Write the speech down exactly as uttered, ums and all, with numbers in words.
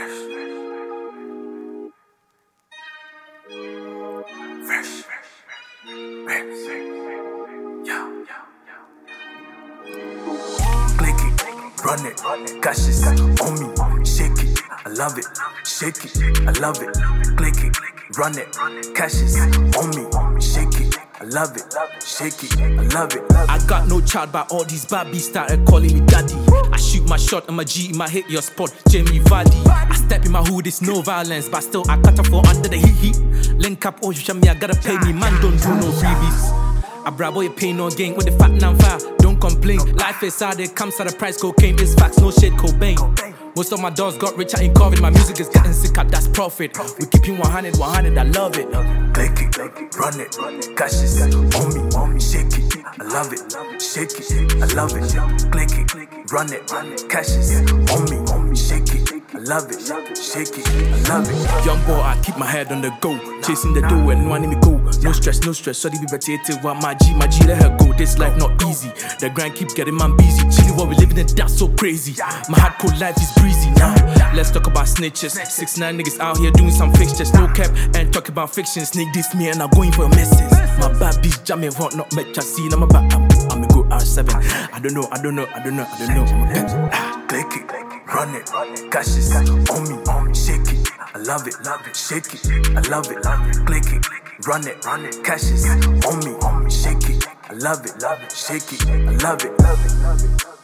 Fresh. Fresh. Yeah. Click it, run it, caches on me, shake it, I love it, shake it, I love it, click it, run it, caches on me, shake it, I love it, shake it, I love it. I got no child, but all these babbies started calling me daddy. I shoot my shot and my G, my hit your spot, Jamie Vardy. I step in my hood, it's no violence, but still I cut her for under the heat heat. Link up, oh you show me, I gotta pay me, man don't do no freebies. I bravo you pay no gain with the fat and fire. Don't complain. Life is hard, it comes at a price. Cocaine is facts, no shit, Cobain. Most of my dogs got richer in COVID. My music is getting sicker, that's profit. We keeping one hundred, one hundred, I love it. Click it, run it, caches on me, on me, shake it, I love it, shake it, I love it, click it, run it, caches on me, on me, shake it. I love it, shake it, I love it. Young boy, I keep my head on the go, chasing the dough and wanting me go. No stress, no stress, sorry be rotated. While my G, my G, let her go. This life not easy, the grind keep getting man busy. Chilly what we living in, that's so crazy. My hardcore life is breezy now. Let's talk about snitches. Six nine niggas out here doing some fixtures. No cap and talk about fiction. Sneak this me and I'm going for a message. My bad bitch jamming hot, not met ya scene. I'm about, I'm, I'm a go R seven. I don't know, I don't know, I don't know, I don't know. Ah, click it. Run it, caches on me, on me, shake it, I love it, love it, shake it, I love it, love it, click it, run it, run it, caches on me, on me, shake it, I love it, love it, shake it, I love it, love it, love it.